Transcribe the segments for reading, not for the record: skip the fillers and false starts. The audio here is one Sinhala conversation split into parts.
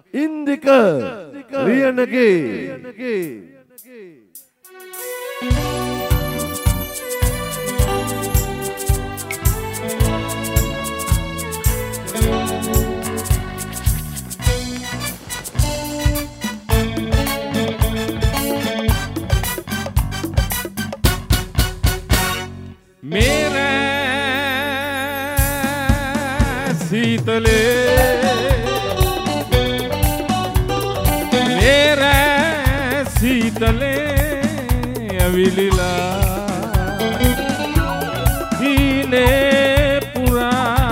ඉන්දික රියනගේ मेरा शीतले मेरा शीतले अविलीला हीने पुरा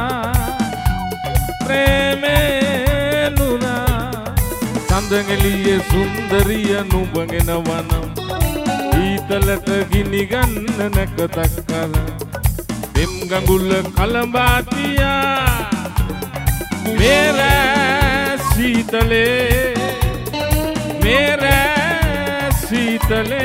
प्रेमे नुरा संदंगलिये सुंदरिय नुबंगेन वनम ඊතලට ගිනි ගන්න නැකතක් කල දෙම් ගඟුල කලඹාතියා मेरा शीतले मेरा शीतले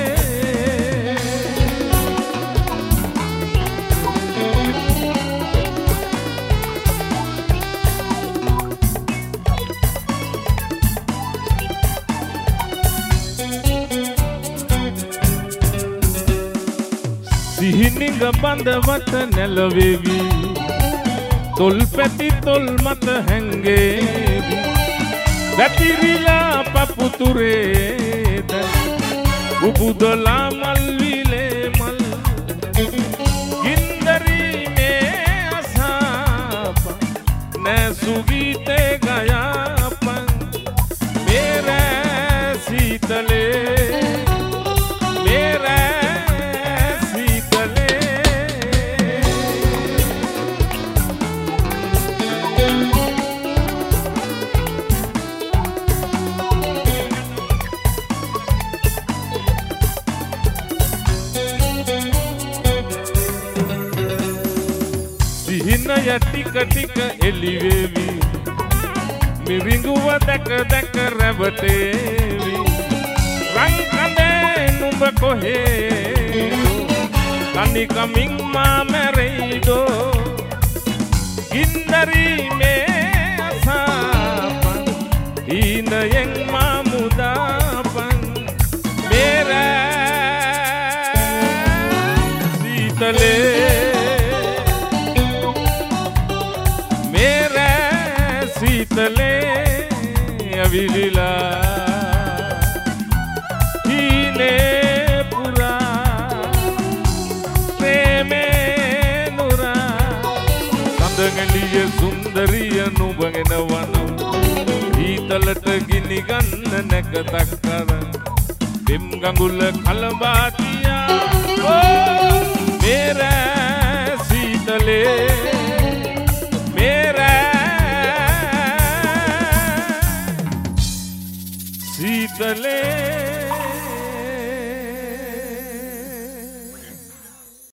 සිහිනිග බඳවට නැලවේවි තොල් පැති තොල් මත හැංගේවි වැතිරිලා පපුතුරේද උපුදලා මල් විලේ මල් ගින්දරීමේ අසාප නැසු ගීතේ ගයාපන් मेरा शीतले मेरा හිනය ටික ටික එළිවේවි මිරිඟුව දැක දැක රැවටේවි රන් කඳේ නුඹ කොහේ කණිකමින් මා මැරෙයිදෝ ගින්නරීමේ අසාපන් හීනයෙන් මා මුදාපන් मेरा शीतले शीतले अविलीला हीने पुरा प्रेमे नुरा संदंगलिय सुंदरिय नुबंगेन वनम ඊතලට ගිනි ගන්න නැකතක් කර දෙම් ගඟුල කලඹාතියා मेरा शीतले मेरा शीतले